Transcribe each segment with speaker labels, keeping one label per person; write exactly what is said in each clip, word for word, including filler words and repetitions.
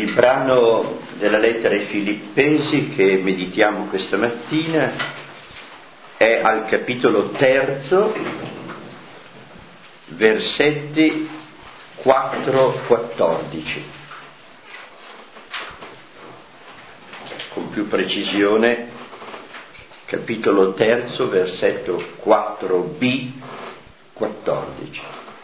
Speaker 1: Il brano della lettera ai Filippesi che meditiamo questa mattina è al capitolo terzo, versetti quattro quattordici. Con più precisione, capitolo terzo, versetto quattro b quattordici.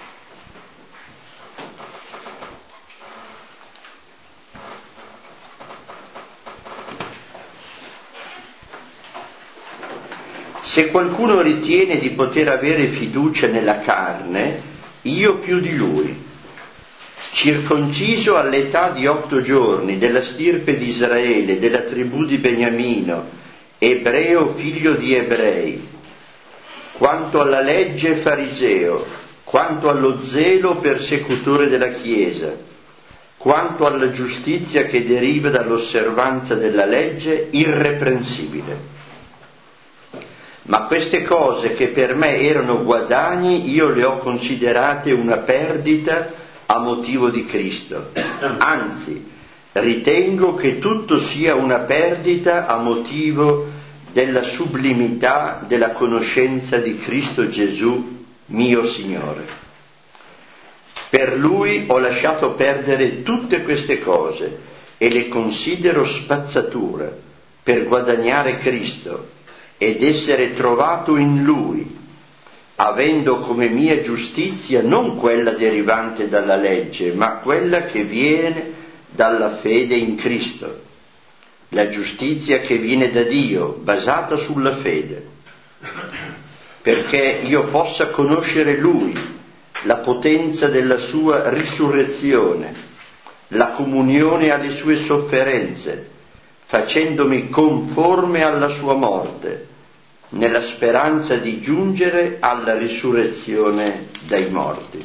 Speaker 1: Se qualcuno ritiene di poter avere fiducia nella carne, io più di lui. Circonciso all'età di otto giorni, della stirpe di Israele, della tribù di Beniamino, ebreo figlio di ebrei, quanto alla legge fariseo, quanto allo zelo persecutore della Chiesa, quanto alla giustizia che deriva dall'osservanza della legge, irreprensibile. Ma queste cose che per me erano guadagni, io le ho considerate una perdita a motivo di Cristo. Anzi, ritengo che tutto sia una perdita a motivo della sublimità della conoscenza di Cristo Gesù, mio Signore. Per Lui ho lasciato perdere tutte queste cose e le considero spazzatura per guadagnare Cristo ed essere trovato in Lui, avendo come mia giustizia non quella derivante dalla legge, ma quella che viene dalla fede in Cristo, la giustizia che viene da Dio, basata sulla fede, perché io possa conoscere Lui, la potenza della sua risurrezione, la comunione alle sue sofferenze, facendomi conforme alla sua morte, nella speranza di giungere alla risurrezione dai morti.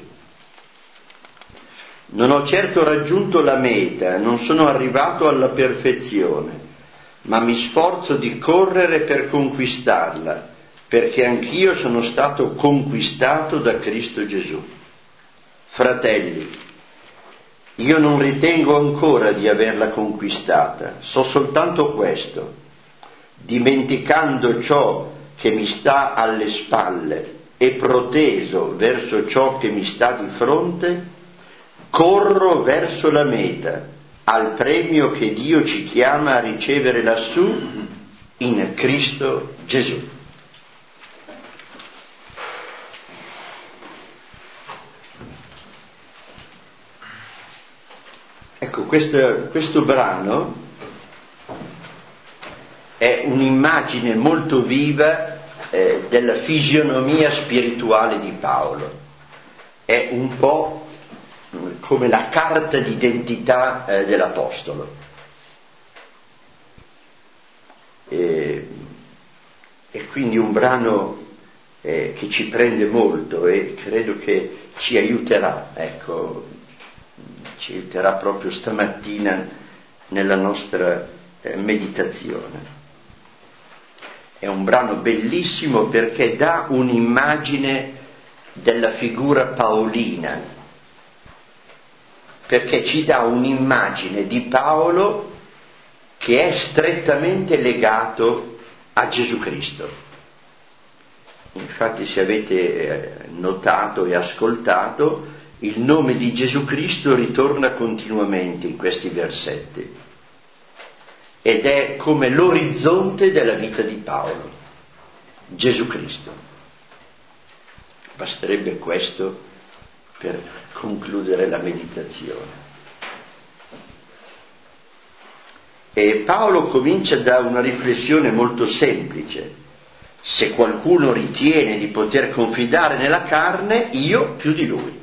Speaker 1: Non ho certo raggiunto la meta, non sono arrivato alla perfezione, ma mi sforzo di correre per conquistarla, perché anch'io sono stato conquistato da Cristo Gesù. Fratelli, io non ritengo ancora di averla conquistata, so soltanto questo: dimenticando ciò che mi sta alle spalle e proteso verso ciò che mi sta di fronte, corro verso la meta, al premio che Dio ci chiama a ricevere lassù in Cristo Gesù. Ecco, questo, questo brano è un'immagine molto viva eh, della fisionomia spirituale di Paolo. È un po' come la carta d'identità eh, dell'Apostolo. E, e quindi un brano eh, che ci prende molto e credo che ci aiuterà, ecco, ci aiuterà proprio stamattina nella nostra eh, meditazione. È un brano bellissimo perché dà un'immagine della figura paolina, perché ci dà un'immagine di Paolo che è strettamente legato a Gesù Cristo. Infatti, se avete notato e ascoltato, il nome di Gesù Cristo ritorna continuamente in questi versetti. Ed è come l'orizzonte della vita di Paolo, Gesù Cristo. Basterebbe questo per concludere la meditazione. E Paolo comincia da una riflessione molto semplice: se qualcuno ritiene di poter confidare nella carne, io più di lui.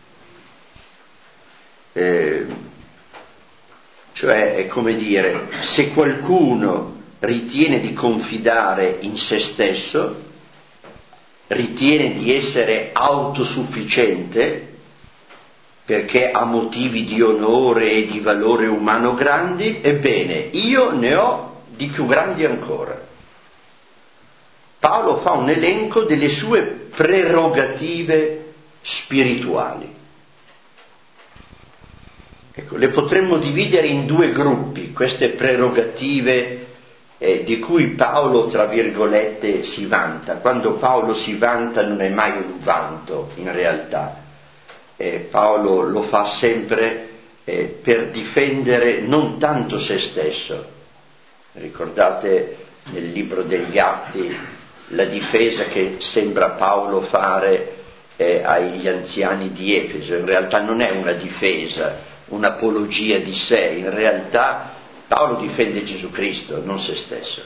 Speaker 1: Eh, Cioè, è come dire, se qualcuno ritiene di confidare in se stesso, ritiene di essere autosufficiente, perché ha motivi di onore e di valore umano grandi, ebbene, io ne ho di più grandi ancora. Paolo fa un elenco delle sue prerogative spirituali. Ecco, le potremmo dividere in due gruppi, queste prerogative eh, di cui Paolo, tra virgolette, si vanta. Quando Paolo si vanta non è mai un vanto, in realtà. Eh, Paolo lo fa sempre eh, per difendere non tanto se stesso. Ricordate nel libro degli Atti la difesa che sembra Paolo fare eh, agli anziani di Efeso. In realtà non è una difesa, un'apologia di sé, in realtà Paolo difende Gesù Cristo, non se stesso.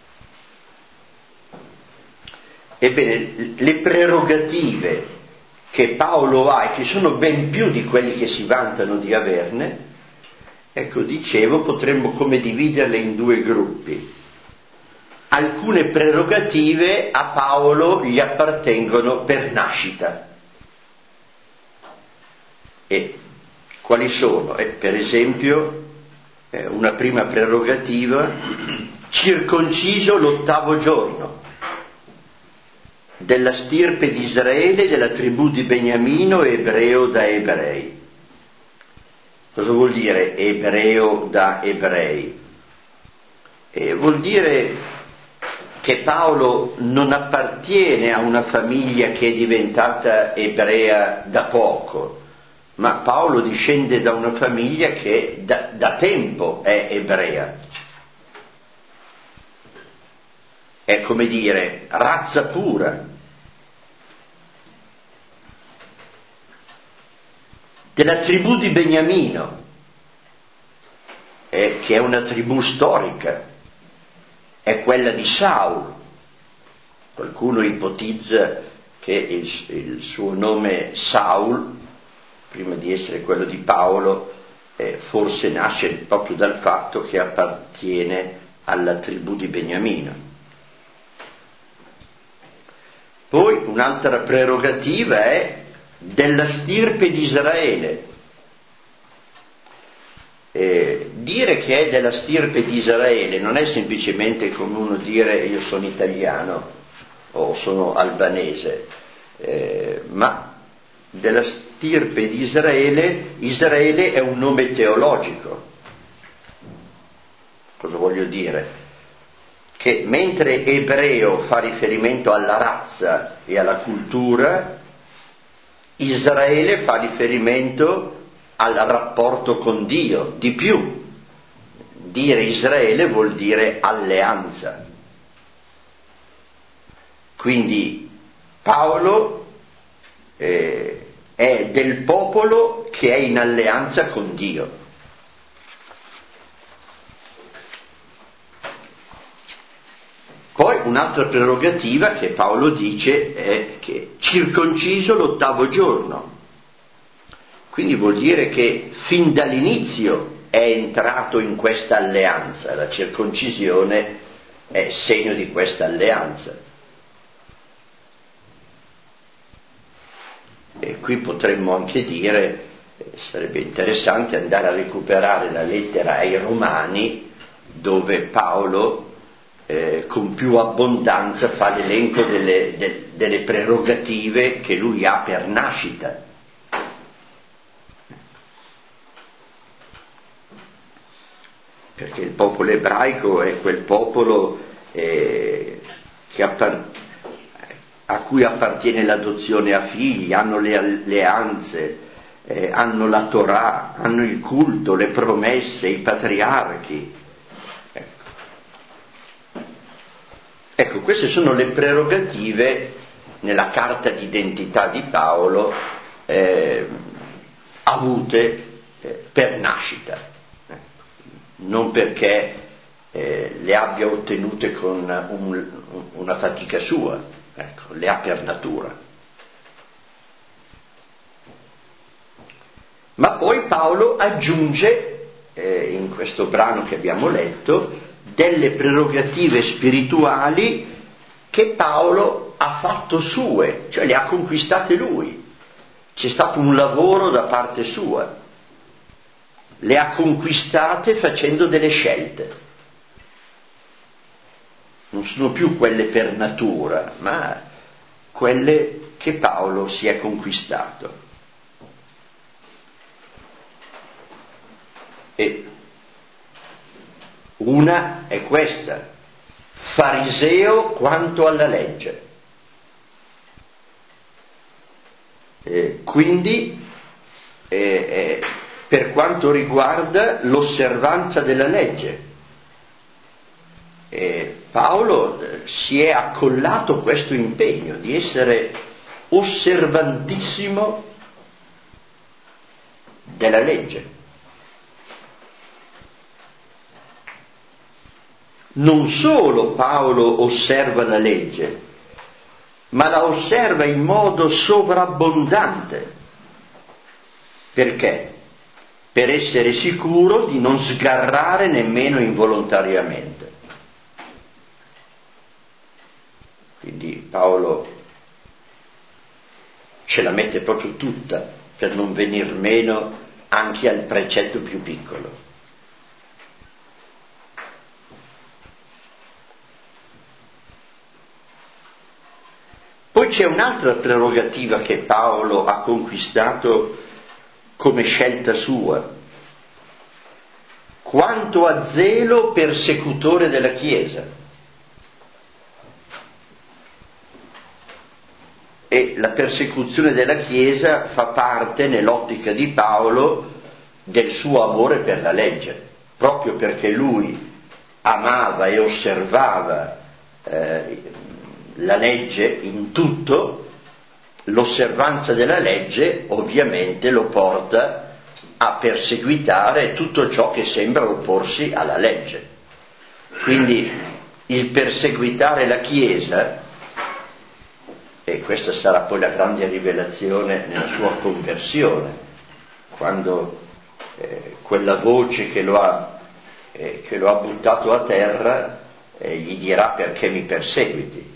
Speaker 1: Ebbene, le prerogative che Paolo ha e che sono ben più di quelli che si vantano di averne, ecco, dicevo, potremmo come dividerle in due gruppi. Alcune prerogative a Paolo gli appartengono per nascita. E quali sono? Eh, per esempio, eh, una prima prerogativa, circonciso l'ottavo giorno, della stirpe di Israele, della tribù di Beniamino, ebreo da ebrei. Cosa vuol dire ebreo da ebrei? Eh, vuol dire che Paolo non appartiene a una famiglia che è diventata ebrea da poco, ma Paolo discende da una famiglia che da, da tempo è ebrea. È come dire razza pura. Della tribù di Beniamino, eh, che è una tribù storica, è quella di Saul. Qualcuno ipotizza che il, il suo nome Saul, prima di essere quello di Paolo, eh, forse nasce proprio dal fatto che appartiene alla tribù di Beniamino. Poi un'altra prerogativa è della stirpe di Israele. Eh, dire che è della stirpe di Israele non è semplicemente come uno dire io sono italiano o sono albanese, eh, ma della stirpe di Israele, Israele è un nome teologico. Cosa voglio dire? Che mentre ebreo fa riferimento alla razza e alla cultura, Israele fa riferimento al rapporto con Dio. Di più, dire Israele vuol dire alleanza. Quindi Paolo eh, è del popolo che è in alleanza con Dio. Poi un'altra prerogativa che Paolo dice è che circonciso l'ottavo giorno. Quindi vuol dire che fin dall'inizio è entrato in questa alleanza, la circoncisione è segno di questa alleanza. E qui potremmo anche dire, eh, sarebbe interessante andare a recuperare la lettera ai Romani, dove Paolo eh, con più abbondanza fa l'elenco delle, de, delle prerogative che lui ha per nascita. Perché il popolo ebraico è quel popolo eh, che appar- a cui appartiene l'adozione a figli, hanno le alleanze, eh, hanno la Torah, hanno il culto, le promesse, i patriarchi. Ecco, ecco queste sono le prerogative nella carta d'identità di Paolo eh, avute eh, per nascita. Non perché eh, le abbia ottenute con un, una fatica sua, ecco, le ha per natura. Ma poi Paolo aggiunge, eh, in questo brano che abbiamo letto, delle prerogative spirituali che Paolo ha fatto sue, cioè le ha conquistate lui. C'è stato un lavoro da parte sua. Le ha conquistate facendo delle scelte. Non sono più quelle per natura, ma quelle che Paolo si è conquistato. E una è questa: fariseo quanto alla legge. Eh, quindi eh, eh, per quanto riguarda l'osservanza della legge, eh, Paolo eh, si è accollato questo impegno di essere osservantissimo della legge. Non solo Paolo osserva la legge, ma la osserva in modo sovrabbondante. Perché? Per essere sicuro di non sgarrare nemmeno involontariamente. Quindi Paolo ce la mette proprio tutta per non venir meno anche al precetto più piccolo. Poi c'è un'altra prerogativa che Paolo ha conquistato come scelta sua: quanto a zelo persecutore della Chiesa. E la persecuzione della Chiesa fa parte, nell'ottica di Paolo, del suo amore per la legge, proprio perché lui amava e osservava eh, la legge in tutto. L'osservanza della legge ovviamente lo porta a perseguitare tutto ciò che sembra opporsi alla legge. Quindi il perseguitare la Chiesa, e questa sarà poi la grande rivelazione nella sua conversione, quando eh, quella voce che lo ha, eh, che lo ha buttato a terra eh, gli dirà: perché mi perseguiti?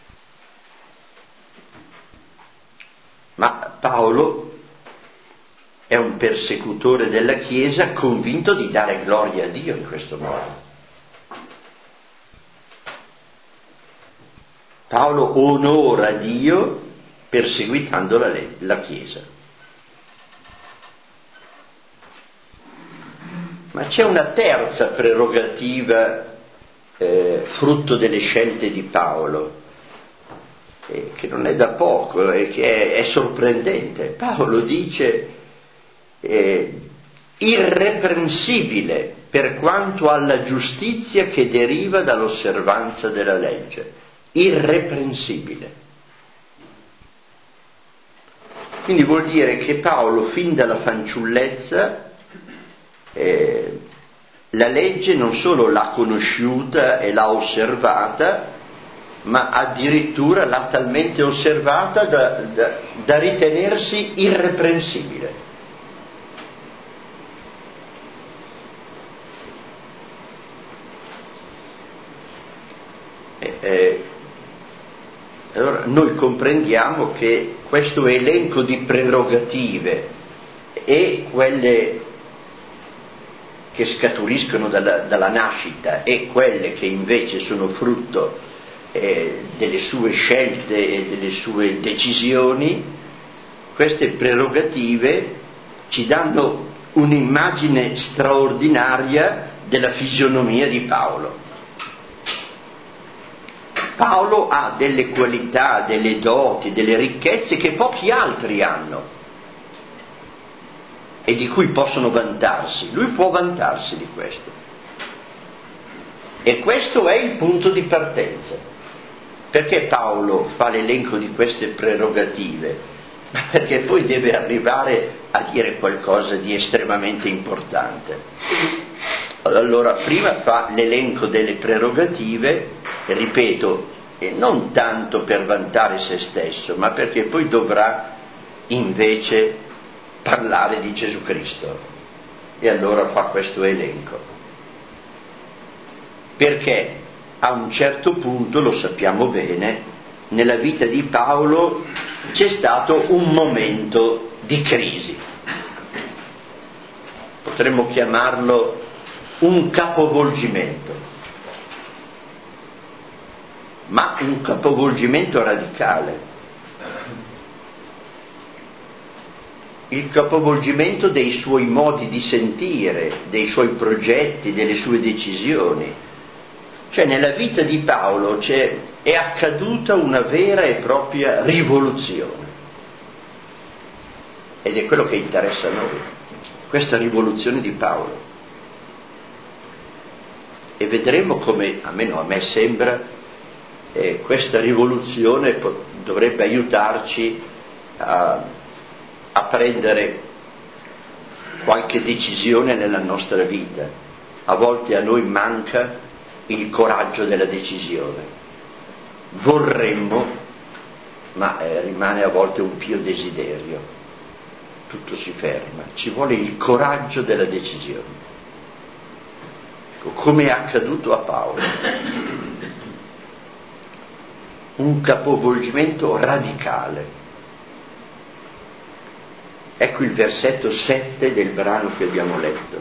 Speaker 1: Ma Paolo è un persecutore della Chiesa convinto di dare gloria a Dio in questo modo. Paolo onora Dio perseguitando la, la Chiesa. Ma c'è una terza prerogativa eh, frutto delle scelte di Paolo, eh, che non è da poco e eh, che è, è sorprendente. Paolo dice eh, irreprensibile per quanto alla giustizia che deriva dall'osservanza della legge. Irreprensibile. Quindi vuol dire che Paolo, fin dalla fanciullezza, eh, la legge non solo l'ha conosciuta e l'ha osservata, ma addirittura l'ha talmente osservata da, da, da ritenersi irreprensibile. Eh, eh, allora noi comprendiamo che questo elenco di prerogative e quelle che scaturiscono dalla, dalla nascita e quelle che invece sono frutto eh, delle sue scelte e delle sue decisioni, queste prerogative ci danno un'immagine straordinaria della fisionomia di Paolo. Paolo ha delle qualità, delle doti, delle ricchezze che pochi altri hanno e di cui possono vantarsi. Lui può vantarsi di questo. E questo è il punto di partenza. Perché Paolo fa l'elenco di queste prerogative? Perché poi deve arrivare a dire qualcosa di estremamente importante. Allora, prima fa l'elenco delle prerogative, e ripeto, e non tanto per vantare se stesso, ma perché poi dovrà invece parlare di Gesù Cristo. E allora fa questo elenco. Perché a un certo punto, lo sappiamo bene, nella vita di Paolo c'è stato un momento di crisi. Potremmo chiamarlo un capovolgimento, ma un capovolgimento radicale. il capovolgimento dei suoi modi di sentire, dei suoi progetti, delle sue decisioni. Cioè nella vita di Paolo c'è, è accaduta una vera e propria rivoluzione. Ed è quello che interessa a noi, questa rivoluzione di Paolo. E vedremo come, almeno a me sembra, eh, questa rivoluzione po- dovrebbe aiutarci a, a prendere qualche decisione nella nostra vita. A volte a noi manca il coraggio della decisione. Vorremmo, ma eh, rimane a volte un pio desiderio. Tutto si ferma, ci vuole il coraggio della decisione. Ecco, come è accaduto a Paolo. Un capovolgimento radicale. Ecco il versetto sette del brano che abbiamo letto.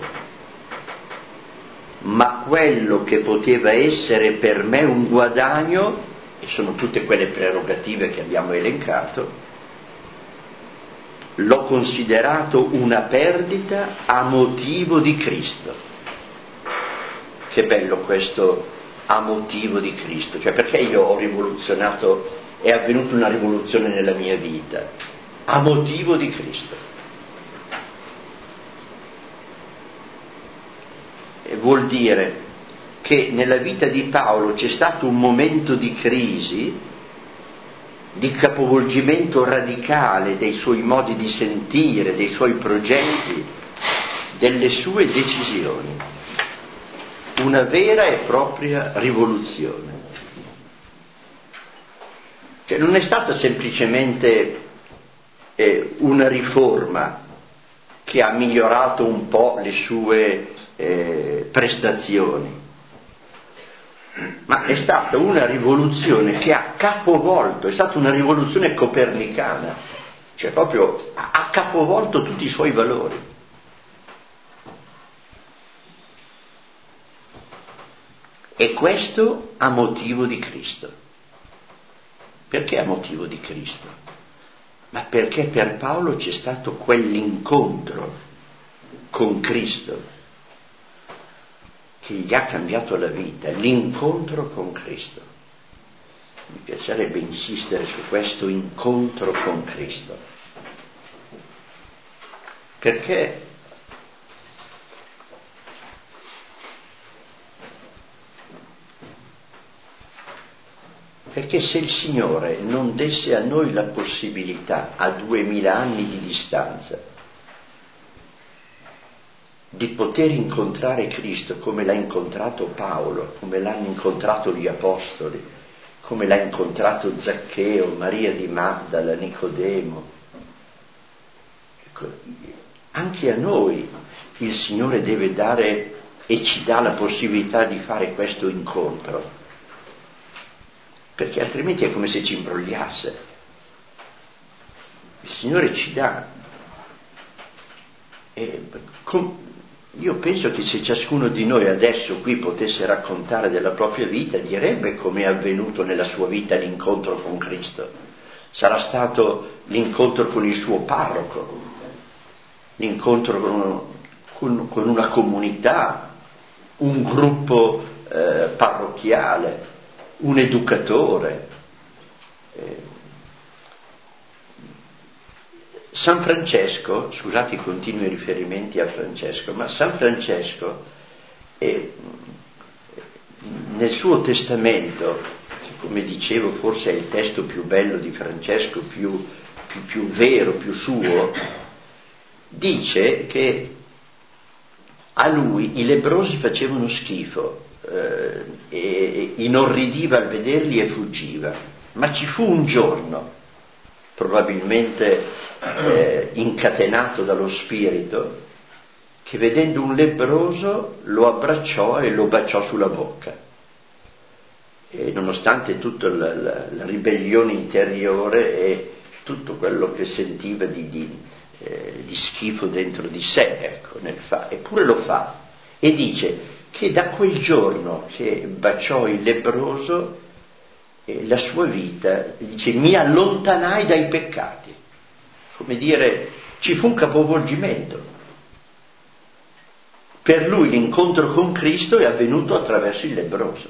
Speaker 1: Ma quello che poteva essere per me un guadagno, e sono tutte quelle prerogative che abbiamo elencato, l'ho considerato una perdita a motivo di Cristo. Che bello questo a motivo di Cristo, cioè perché io ho rivoluzionato, è avvenuta una rivoluzione nella mia vita? A motivo di Cristo. E vuol dire che nella vita di Paolo c'è stato un momento di crisi, di capovolgimento radicale dei suoi modi di sentire, dei suoi progetti, delle sue decisioni. Una vera e propria rivoluzione. Cioè non è stata semplicemente eh, una riforma che ha migliorato un po' le sue eh, prestazioni, ma è stata una rivoluzione che ha capovolto, è stata una rivoluzione copernicana, cioè proprio ha capovolto tutti i suoi valori. E questo a motivo di Cristo. Perché a motivo di Cristo? Ma perché per Paolo c'è stato quell'incontro con Cristo che gli ha cambiato la vita, l'incontro con Cristo. Mi piacerebbe insistere su questo incontro con Cristo. Perché Perché se il Signore non desse a noi la possibilità, a duemila anni di distanza, di poter incontrare Cristo come l'ha incontrato Paolo, come l'hanno incontrato gli Apostoli, come l'ha incontrato Zaccheo, Maria di Magdala, Nicodemo, ecco, anche a noi il Signore deve dare e ci dà la possibilità di fare questo incontro, perché altrimenti è come se ci imbrogliasse. Il Signore ci dà. E com- io penso che se ciascuno di noi adesso qui potesse raccontare della propria vita, direbbe come è avvenuto nella sua vita l'incontro con Cristo. Sarà stato l'incontro con il suo parroco, l'incontro con, con, con una comunità, un gruppo eh, parrocchiale, un educatore. Eh, San Francesco, scusate i continui riferimenti a Francesco, ma San Francesco eh, nel suo testamento, che come dicevo forse è il testo più bello di Francesco, più, più, più vero, più suo, dice che a lui i lebbrosi facevano schifo, eh, e inorridiva al vederli e fuggiva, ma ci fu un giorno, probabilmente eh, incatenato dallo spirito, che vedendo un lebbroso lo abbracciò e lo baciò sulla bocca. E nonostante tutta la, la, la ribellione interiore e tutto quello che sentiva di, di, eh, di schifo dentro di sé, ecco, nel fa, eppure lo fa. E dice che da quel giorno che baciò il lebbroso, eh, la sua vita, dice, mi allontanai dai peccati. Come dire, ci fu un capovolgimento. Per lui l'incontro con Cristo è avvenuto attraverso il lebbroso.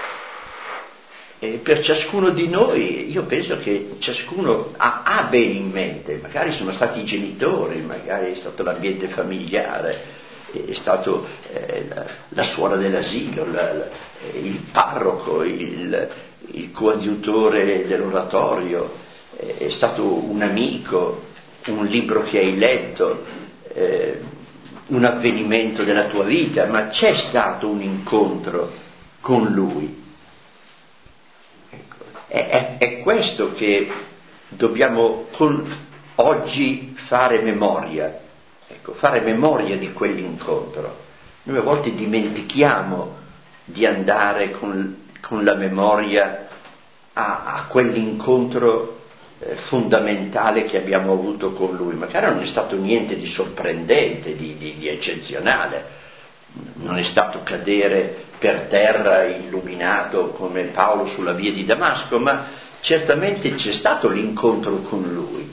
Speaker 1: E per ciascuno di noi, io penso che ciascuno ha, ha bene in mente, magari sono stati i genitori, magari è stato l'ambiente familiare, è stato eh, la, la suora dell'asilo, la, la, il parroco, il, il coadiutore dell'oratorio, eh, è stato un amico, un libro che hai letto, eh, un avvenimento della tua vita, ma c'è stato un incontro con Lui. Ecco. È, è, è questo che dobbiamo con, oggi fare memoria. Ecco, fare memoria di quell'incontro. Noi a volte dimentichiamo di andare con, con la memoria a, a quell'incontro eh, fondamentale che abbiamo avuto con Lui. Magari non è stato niente di sorprendente, di, di, di eccezionale, non è stato cadere per terra illuminato come Paolo sulla via di Damasco, ma certamente c'è stato l'incontro con Lui.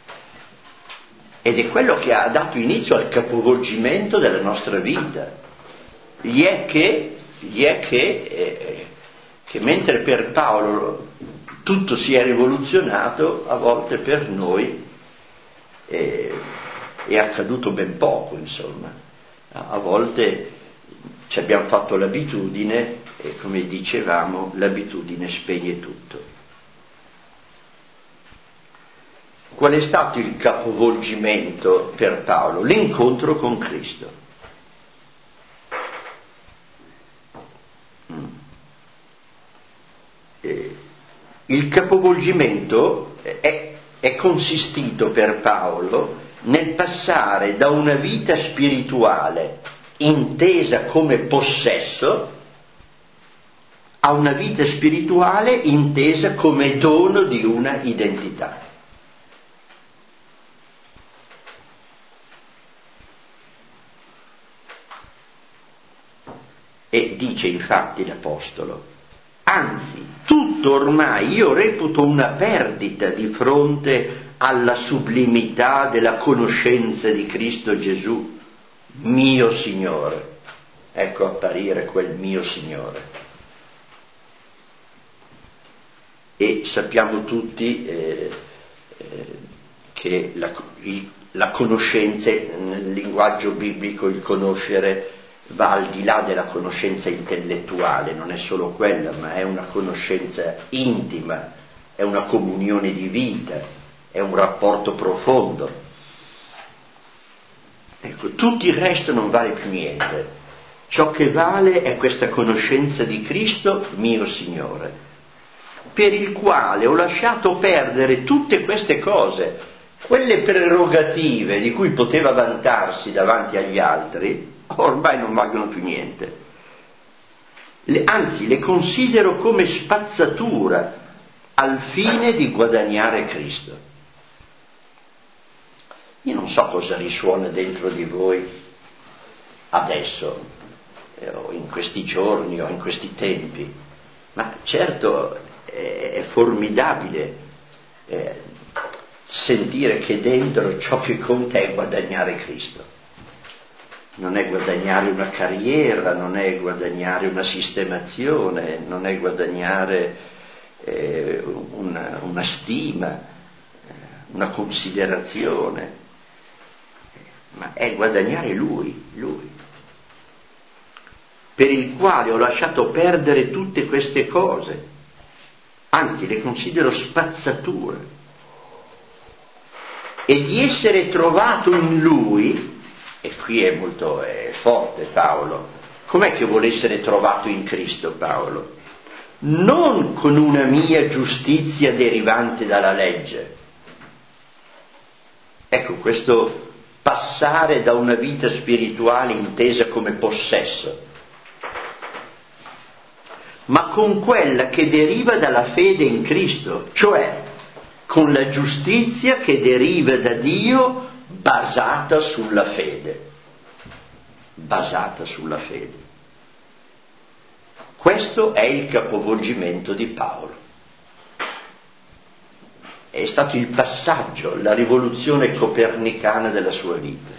Speaker 1: Ed è quello che ha dato inizio al capovolgimento della nostra vita. Gli è che, gli è che, eh, che mentre per Paolo tutto si è rivoluzionato, a volte per noi eh, è accaduto ben poco, insomma. A volte ci abbiamo fatto l'abitudine e, come dicevamo, l'abitudine spegne tutto. Qual è stato il capovolgimento per Paolo? L'incontro con Cristo. Mm. Eh, il capovolgimento è, è consistito per Paolo nel passare da una vita spirituale intesa come possesso a una vita spirituale intesa come dono di una identità. E dice infatti l'Apostolo: anzi, tutto ormai io reputo una perdita di fronte alla sublimità della conoscenza di Cristo Gesù, mio Signore. Ecco apparire quel mio Signore. E sappiamo tutti eh, eh, che la, il, la conoscenza, nel linguaggio biblico il conoscere va al di là della conoscenza intellettuale, non è solo quella, ma è una conoscenza intima, è una comunione di vita, è un rapporto profondo. Ecco, tutto il resto non vale più niente. Ciò che vale è questa conoscenza di Cristo, mio Signore, per il quale ho lasciato perdere tutte queste cose, quelle prerogative di cui poteva vantarsi davanti agli altri, ormai non valgono più niente. Le, anzi, le considero come spazzatura al fine di guadagnare Cristo. Io non so cosa risuona dentro di voi adesso, eh, o in questi giorni o in questi tempi, ma certo è, è formidabile eh, sentire che dentro ciò che conta è guadagnare Cristo. Non è guadagnare una carriera, non è guadagnare una sistemazione, non è guadagnare eh, una, una stima, una considerazione, ma è guadagnare Lui, Lui, per il quale ho lasciato perdere tutte queste cose, anzi le considero spazzature, e di essere trovato in Lui. E qui è molto è forte Paolo. Com'è che vuole essere trovato in Cristo Paolo? Non con una mia giustizia derivante dalla legge. Ecco, questo passare da una vita spirituale intesa come possesso, ma con quella che deriva dalla fede in Cristo, cioè con la giustizia che deriva da Dio basata sulla fede, basata sulla fede. Questo è il capovolgimento di Paolo. è stato il passaggio, la rivoluzione copernicana della sua vita.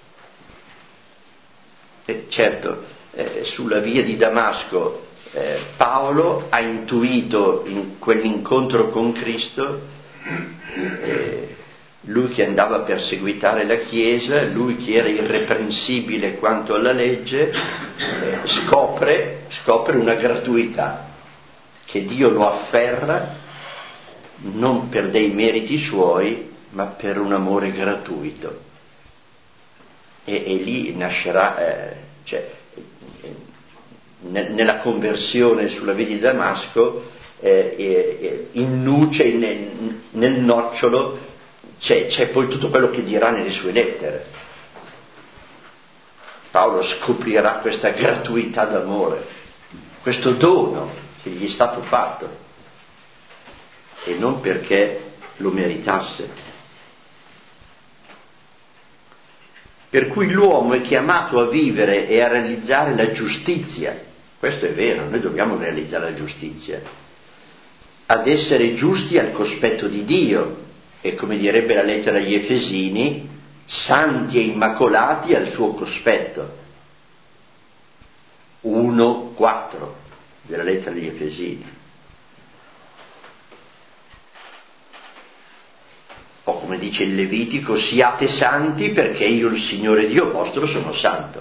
Speaker 1: E certo, eh, sulla via di Damasco eh, Paolo ha intuito in quell'incontro con Cristo, eh, lui che andava a perseguitare la Chiesa, lui che era irreprensibile quanto alla legge, eh, scopre, scopre una gratuità, che Dio lo afferra non per dei meriti suoi, ma per un amore gratuito. E, e lì nascerà, eh, cioè, eh, ne, nella conversione sulla via di Damasco, eh, eh, in nuce, in, nel nocciolo, c'è, c'è poi tutto quello che dirà nelle sue lettere. Paolo scoprirà questa gratuità d'amore, questo dono che gli è stato fatto, e non perché lo meritasse. Per cui l'uomo è chiamato a vivere e a realizzare la giustizia. Questo è vero, noi dobbiamo realizzare la giustizia, ad essere giusti al cospetto di Dio, e come direbbe la lettera agli Efesini, santi e immacolati al suo cospetto. uno quattro della lettera agli Efesini. O come dice il Levitico, siate santi perché io, il Signore Dio vostro, sono santo.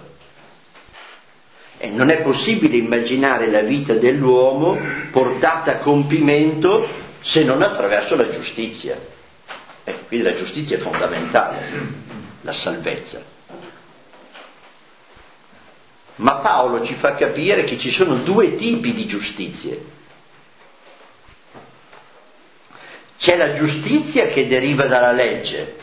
Speaker 1: E non è possibile immaginare la vita dell'uomo portata a compimento se non attraverso la giustizia. E quindi la giustizia è fondamentale, la salvezza. Ma Paolo ci fa capire che ci sono due tipi di giustizie. C'è la giustizia che deriva dalla legge,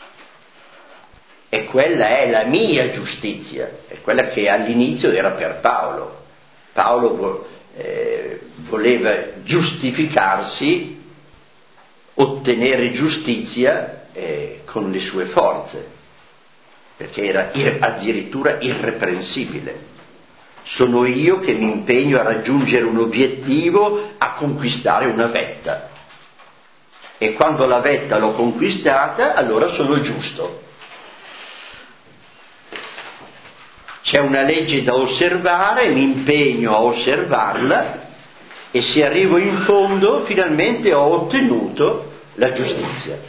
Speaker 1: e quella è la mia giustizia, è quella che all'inizio era per Paolo. Paolo eh, voleva giustificarsi, ottenere giustizia eh, con le sue forze, perché era ir- addirittura irreprensibile. Sono io che mi impegno a raggiungere un obiettivo, a conquistare una vetta. E quando la vetta l'ho conquistata, allora sono giusto. C'è una legge da osservare, mi impegno a osservarla, e se arrivo in fondo, finalmente ho ottenuto la giustizia.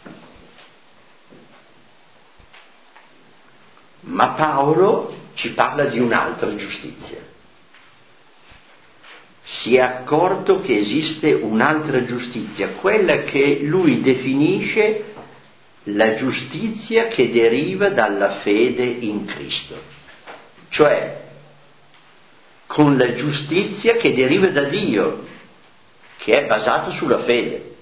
Speaker 1: Ma Paolo ci parla di un'altra giustizia. Si è accorto che esiste un'altra giustizia, quella che lui definisce la giustizia che deriva dalla fede in Cristo, cioè con la giustizia che deriva da Dio, che è basata sulla fede.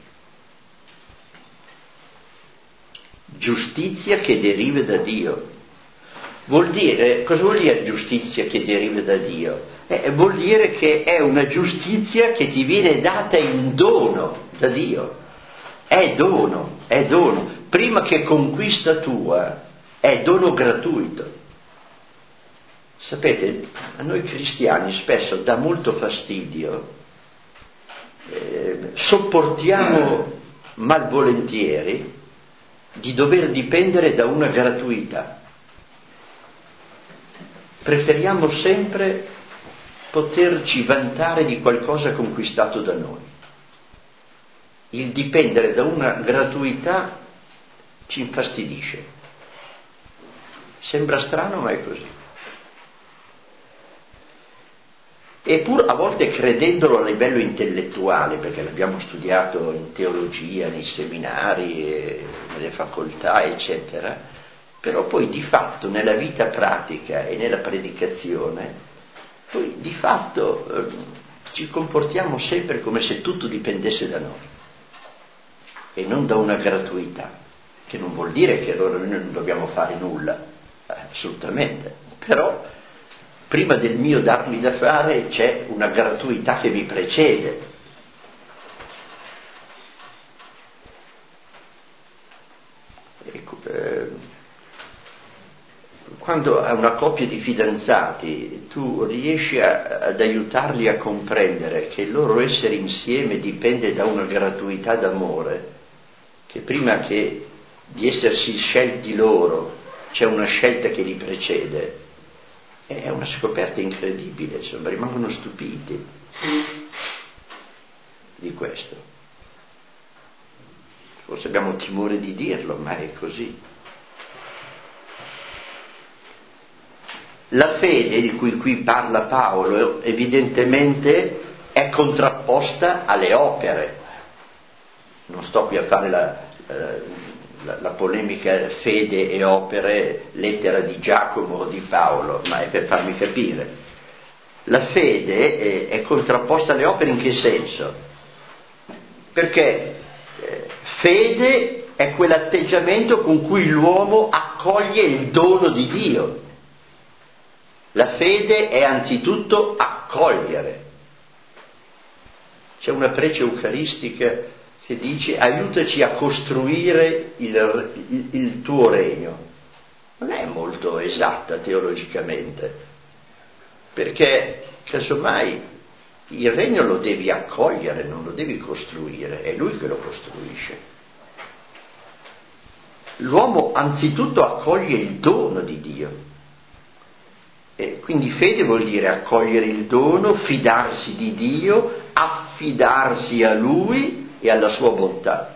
Speaker 1: Giustizia che deriva da Dio. Vuol dire, cosa vuol dire giustizia che deriva da Dio? Eh, vuol dire che è una giustizia che ti viene data in dono da Dio. È dono, è dono. Prima che conquista tua, è dono gratuito. Sapete, a noi cristiani spesso dà molto fastidio, eh, sopportiamo malvolentieri di dover dipendere da una gratuità. Preferiamo sempre poterci vantare di qualcosa conquistato da noi. Il dipendere da una gratuità ci infastidisce. Sembra strano, ma è così. Eppure a volte credendolo a livello intellettuale, perché l'abbiamo studiato in teologia, nei seminari, nelle facoltà, eccetera, però poi di fatto nella vita pratica e nella predicazione, poi di fatto eh, ci comportiamo sempre come se tutto dipendesse da noi e non da una gratuità, che non vuol dire che allora noi non dobbiamo fare nulla, eh, assolutamente, però prima del mio darmi da fare c'è una gratuità che mi precede. Ecco, eh, quando a una coppia di fidanzati tu riesci a, ad aiutarli a comprendere che il loro essere insieme dipende da una gratuità d'amore, che prima che di essersi scelti loro c'è una scelta che li precede, è una scoperta incredibile, insomma, rimangono stupiti di questo. Forse abbiamo timore di dirlo, ma è così. La fede di cui qui parla Paolo evidentemente è contrapposta alle opere. Non sto qui a fare la, la, la polemica fede e opere, lettera di Giacomo o di Paolo, ma è per farmi capire. La fede è, è contrapposta alle opere in che senso? Perché eh, fede è quell'atteggiamento con cui l'uomo accoglie il dono di Dio. La fede è anzitutto accogliere. C'è una prece eucaristica che dice: aiutaci a costruire il, il, il tuo regno. Non è molto esatta teologicamente, perché casomai il regno lo devi accogliere, non lo devi costruire, è lui che lo costruisce. L'uomo anzitutto accoglie il dono di Dio. E quindi fede vuol dire accogliere il dono, fidarsi di Dio, affidarsi a Lui e alla sua bontà.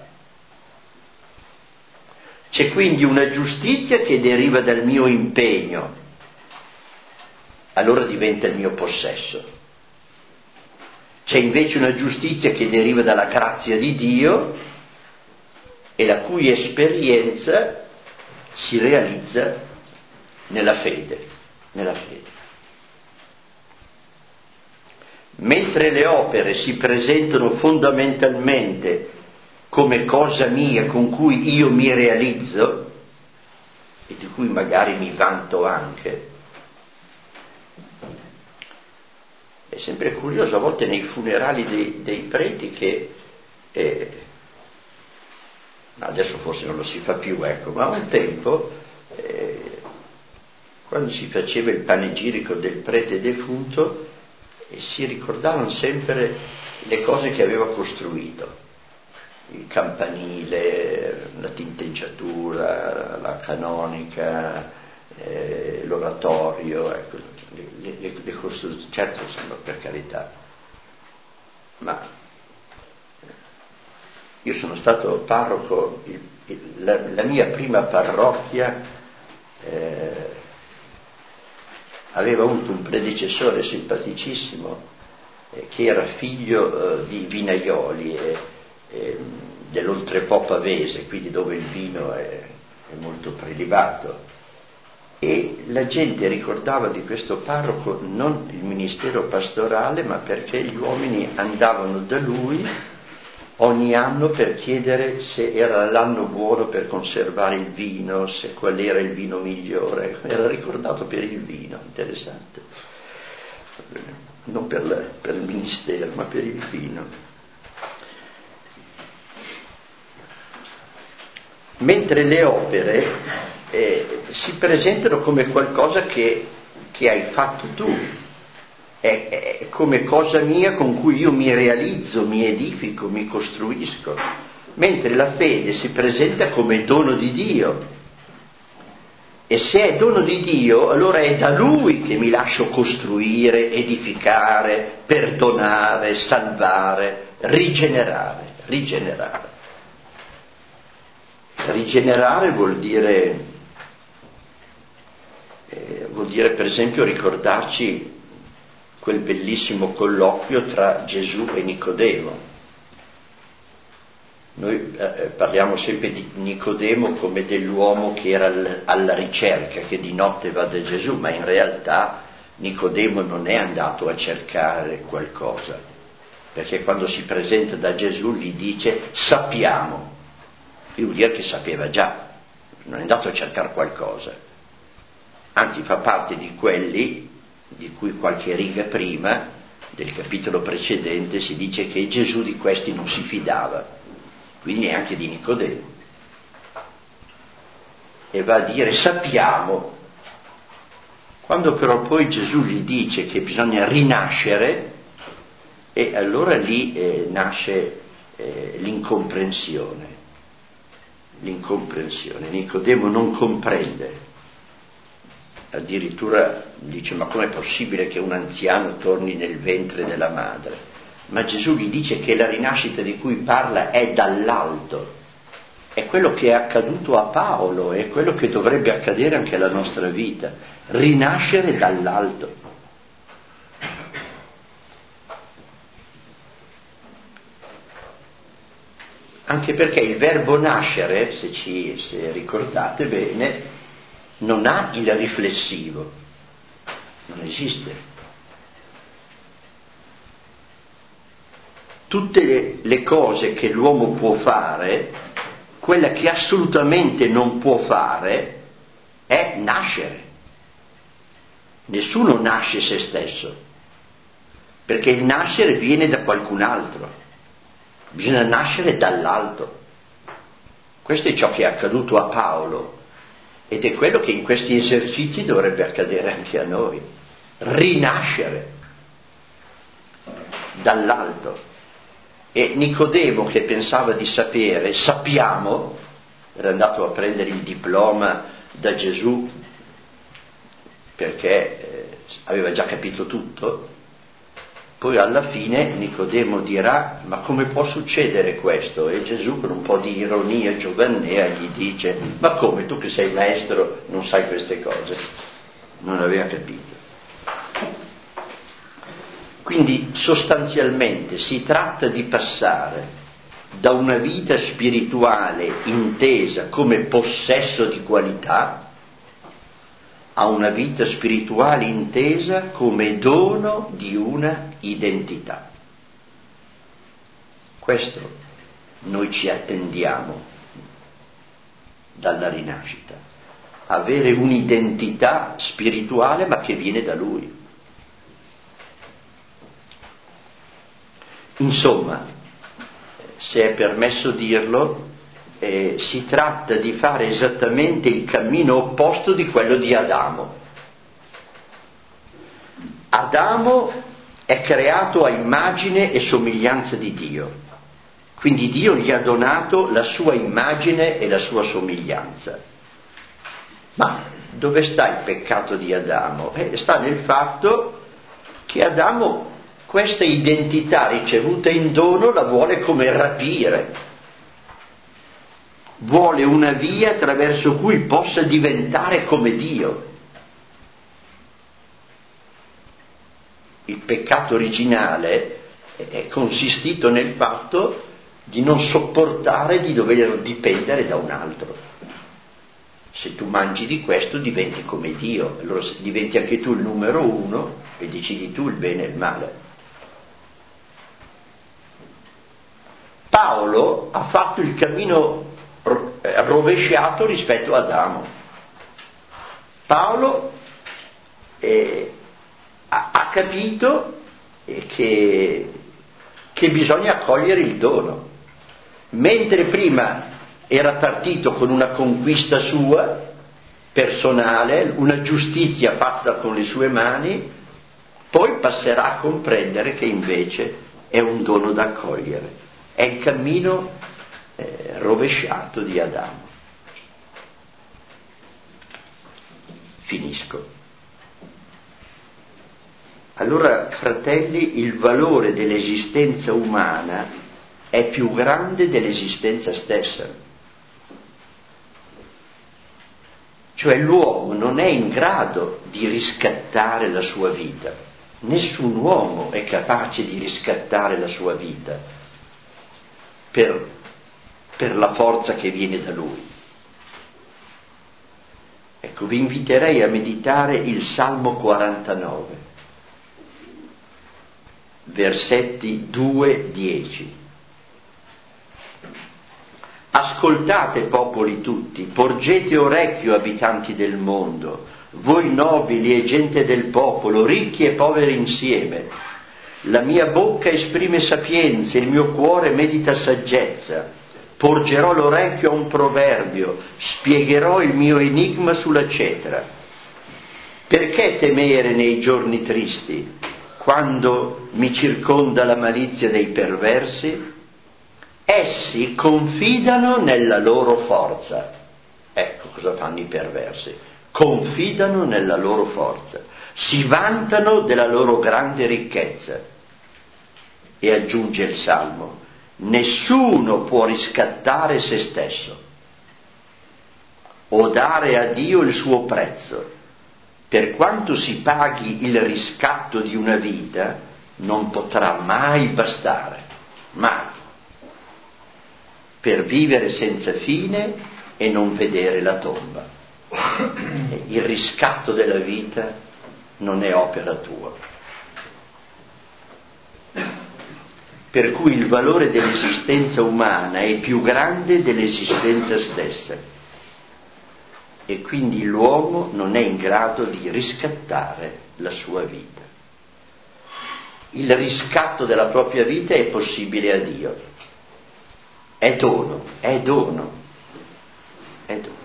Speaker 1: C'è quindi una giustizia che deriva dal mio impegno, allora diventa il mio possesso. C'è invece una giustizia che deriva dalla grazia di Dio e la cui esperienza si realizza nella fede. Nella fede. Mentre le opere si presentano fondamentalmente come cosa mia con cui io mi realizzo e di cui magari mi vanto anche, è sempre curioso a volte nei funerali dei, dei preti che eh, adesso forse non lo si fa più, ecco, ma un tempo eh, quando si faceva il panegirico del prete defunto e si ricordavano sempre le cose che aveva costruito, il campanile, la tinteggiatura, la canonica, eh, l'oratorio, ecco, le, le, le costruzioni, certo sono per carità, ma io sono stato parroco, il, il, la, la mia prima parrocchia eh, aveva avuto un predecessore simpaticissimo eh, che era figlio eh, di vinaioli eh, eh, dell'Oltrepo pavese, quindi dove il vino è, è molto prelibato, e la gente ricordava di questo parroco non il ministero pastorale, ma perché gli uomini andavano da lui ogni anno per chiedere se era l'anno buono per conservare il vino, se qual era il vino migliore. Era ricordato per il vino, interessante, non per, la, per il ministero, ma per il vino. Mentre le opere eh, si presentano come qualcosa che, che hai fatto tu, è, è come cosa mia con cui io mi realizzo, mi edifico, mi costruisco, mentre la fede si presenta come dono di Dio. E se è dono di Dio, allora è da Lui che mi lascio costruire, edificare, perdonare, salvare, rigenerare, rigenerare. Rigenerare vuol dire, eh, vuol dire per esempio ricordarci quel bellissimo colloquio tra Gesù e Nicodemo. Noi eh, parliamo sempre di Nicodemo come dell'uomo che era al, alla ricerca, che di notte va da Gesù, ma in realtà Nicodemo non è andato a cercare qualcosa, perché quando si presenta da Gesù gli dice sappiamo, e vuol dire che sapeva già, non è andato a cercare qualcosa, anzi fa parte di quelli di cui qualche riga prima del capitolo precedente si dice che Gesù di questi non si fidava, quindi neanche di Nicodemo, e va a dire sappiamo. Quando però poi Gesù gli dice che bisogna rinascere, e allora lì eh, nasce eh, l'incomprensione. l'incomprensione. Nicodemo non comprende. Addirittura dice: ma com'è possibile che un anziano torni nel ventre della madre? Ma Gesù gli dice che la rinascita di cui parla è dall'alto. È quello che è accaduto a Paolo, è quello che dovrebbe accadere anche alla nostra vita. Rinascere dall'alto. Anche perché il verbo nascere, se ci se ricordate bene, non ha il riflessivo, non esiste. Tutte le, le cose che l'uomo può fare, quella che assolutamente non può fare è nascere. Nessuno nasce se stesso, perché il nascere viene da qualcun altro. Bisogna nascere dall'alto. Questo è ciò che è accaduto a Paolo ed è quello che in questi esercizi dovrebbe accadere anche a noi. Rinascere dall'alto. E Nicodemo, che pensava di sapere, sappiamo, era andato a prendere il diploma da Gesù perché eh, aveva già capito tutto. Poi alla fine Nicodemo dirà: ma come può succedere questo? E Gesù, con un po' di ironia giovannea, gli dice: ma come, tu che sei maestro non sai queste cose? Non aveva capito. Quindi sostanzialmente si tratta di passare da una vita spirituale intesa come possesso di qualità a una vita spirituale intesa come dono di una identità. Questo noi ci attendiamo dalla rinascita, avere un'identità spirituale ma che viene da Lui. Insomma, se è permesso dirlo, Eh, si tratta di fare esattamente il cammino opposto di quello di Adamo. Adamo è creato a immagine e somiglianza di Dio, quindi Dio gli ha donato la sua immagine e la sua somiglianza. Ma dove sta il peccato di Adamo? Eh, sta nel fatto che Adamo questa identità ricevuta in dono la vuole come rapire. Vuole una via attraverso cui possa diventare come Dio. Il peccato originale è consistito nel fatto di non sopportare di dover dipendere da un altro. Se tu mangi di questo diventi come Dio, allora diventi anche tu il numero uno e decidi tu il bene e il male. Paolo ha fatto il cammino rovesciato rispetto ad Adamo. Paolo eh, ha, ha capito eh, che, che bisogna accogliere il dono. Mentre prima era partito con una conquista sua, personale, una giustizia fatta con le sue mani, poi passerà a comprendere che invece è un dono da accogliere. È il cammino Eh, rovesciato di Adamo. Finisco. Allora, fratelli, il valore dell'esistenza umana è più grande dell'esistenza stessa. Cioè l'uomo non è in grado di riscattare la sua vita. Nessun uomo è capace di riscattare la sua vita per per la forza che viene da Lui. Ecco, vi inviterei a meditare il Salmo quarantanove, versetti due dieci. Ascoltate, popoli tutti, porgete orecchio, abitanti del mondo, voi nobili e gente del popolo, ricchi e poveri insieme. La mia bocca esprime sapienza, il mio cuore medita saggezza. Porgerò l'orecchio a un proverbio, spiegherò il mio enigma sulla cetra. Perché temere nei giorni tristi, quando mi circonda la malizia dei perversi? È essi confidano nella loro forza. Ecco cosa fanno i perversi. Confidano nella loro forza, si vantano della loro grande ricchezza. E aggiunge il Salmo: nessuno può riscattare se stesso o dare a Dio il suo prezzo. Per quanto si paghi il riscatto di una vita, non potrà mai bastare, mai, per vivere senza fine e non vedere la tomba. Il riscatto della vita non è opera tua. Per cui il valore dell'esistenza umana è più grande dell'esistenza stessa. E quindi l'uomo non è in grado di riscattare la sua vita. Il riscatto della propria vita è possibile a Dio. È dono, è dono, è dono.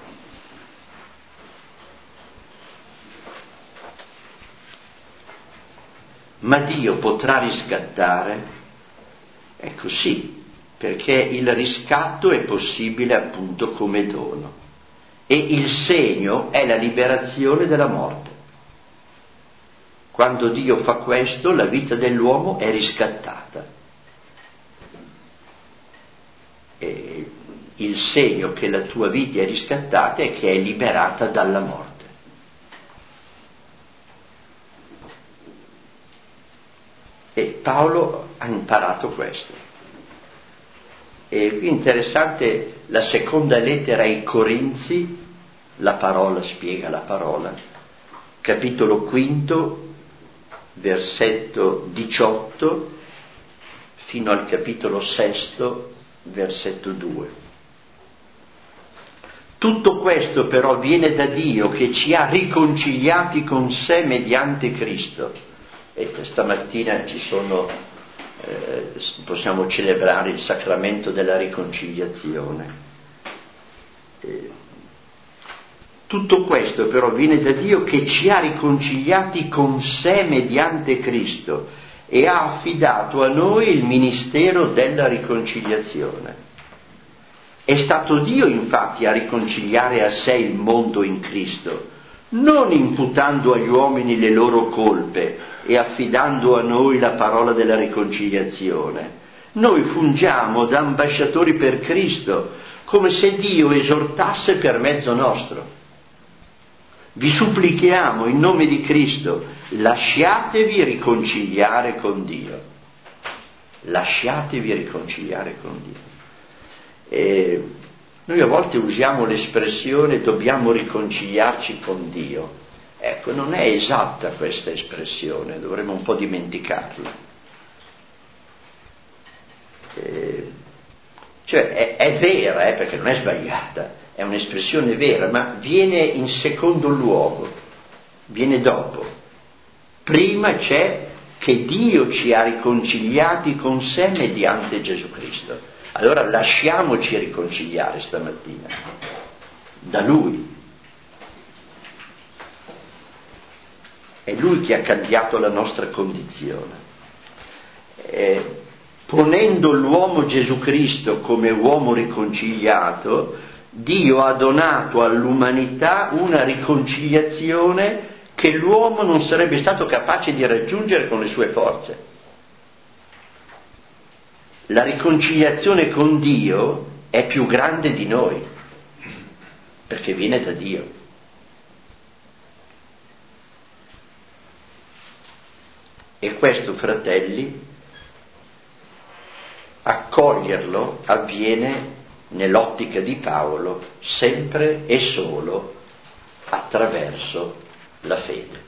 Speaker 1: Ma Dio potrà riscattare? Ecco sì, perché il riscatto è possibile appunto come dono. E il segno è la liberazione dalla morte. Quando Dio fa questo, la vita dell'uomo è riscattata. E il segno che la tua vita è riscattata è che è liberata dalla morte. E Paolo ha imparato questo. E qui interessante la seconda lettera ai Corinzi, la parola spiega la parola, capitolo quinto, versetto diciotto, fino al capitolo sesto, versetto due. Tutto questo però viene da Dio che ci ha riconciliati con sé mediante Cristo. E stamattina ci sono, eh, possiamo celebrare il sacramento della riconciliazione. Eh, tutto questo però viene da Dio che ci ha riconciliati con sé mediante Cristo e ha affidato a noi il ministero della riconciliazione. È stato Dio infatti a riconciliare a sé il mondo in Cristo, non imputando agli uomini le loro colpe e affidando a noi la parola della riconciliazione. Noi fungiamo da ambasciatori per Cristo, come se Dio esortasse per mezzo nostro. Vi supplichiamo in nome di Cristo, lasciatevi riconciliare con Dio. Lasciatevi riconciliare con Dio. E noi a volte usiamo l'espressione dobbiamo riconciliarci con Dio. Ecco, non è esatta questa espressione, dovremmo un po' dimenticarla. Eh, cioè è, è vera, eh, perché non è sbagliata, è un'espressione vera, ma viene in secondo luogo, viene dopo. Prima c'è che Dio ci ha riconciliati con sé mediante Gesù Cristo. Allora lasciamoci riconciliare stamattina da Lui. È Lui che ha cambiato la nostra condizione. Eh, ponendo l'uomo Gesù Cristo come uomo riconciliato, Dio ha donato all'umanità una riconciliazione che l'uomo non sarebbe stato capace di raggiungere con le sue forze. La riconciliazione con Dio è più grande di noi, perché viene da Dio. E questo, fratelli, accoglierlo avviene nell'ottica di Paolo sempre e solo attraverso la fede.